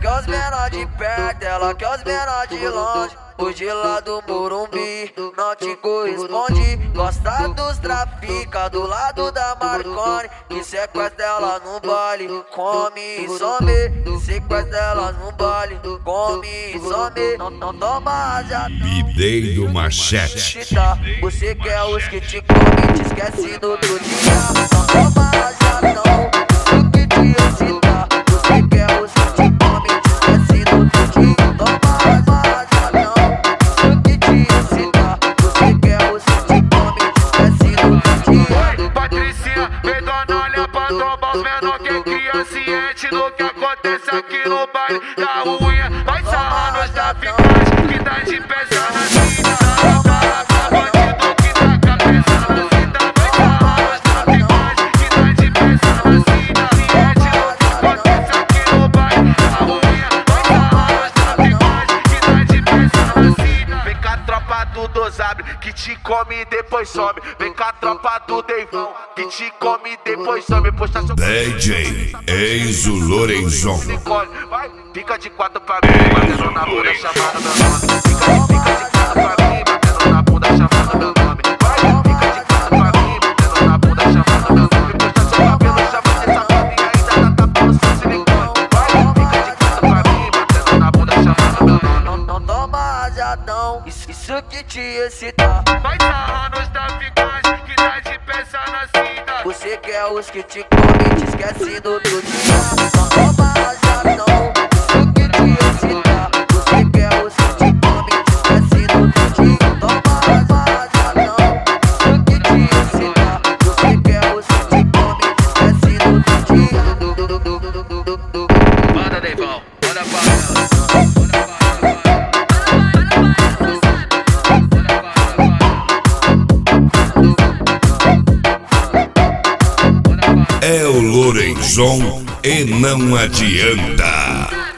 quer os menor de perto, ela quer os menor de longe. Os de lá do Morumbi não te corresponde. Gosta dos trafica do lado da Marconi, que sequestra ela no baile, come e some. Sequestra ela no baile, come e some. Não toma já. Bideiro Machete. Você quer os que te come, te esquece do outro dia. Não toma já não, isso que te excita. Você quer os que te come, te esquece do outro dia. Toma já não, isso que te excita. Você quer os que te come, te esquece do outro dia. Patricinha, vem dona, olha pra tomar os menor que é cria ciente do que acontece aqui no baile da ruinha. Vai sarrando os traficantes que dá de peça na cima. Fala pra bandido que tá com a peça na cima. Vai sarrando os traficantes que dá de peça na cima. Ciente do que acontece aqui no baile da ruinha. Vai sarrando os traficantes que dá de peça na cima. Vem com a tropa do Dosabre que te come e depois some. Vem com a tropa do Deivão que te come e depois some. Posta seu DJ Enzo Lorenzon. vai, fica de quatro pra mim, batendo na bunda chamando meu nome. Fica de quatro pra mim, batendo na bunda chamando meu nome. Vai, fica de quatro pra mim, batendo na bunda chamando meu nome. Posta seu cabelo chamando essa nome e ainda tá tapando seu silicone. Vai, fica de quatro pra mim, batendo na bunda chamando meu nome. Não toma rajadão, isso que te excita. Vai sarrando os traficantes que dá de peça na cinta. Você quer os que te come, te esquece do outro dia. Não toma rajadão, isso que te excita. Você quer os que te come, te esquece do outro dia. Toma rajadão, isso que te excita. Você quer os que te come, te esquece do outro dia. Manda, Deivão, manda pra ela. É o Lorenzon e não adianta.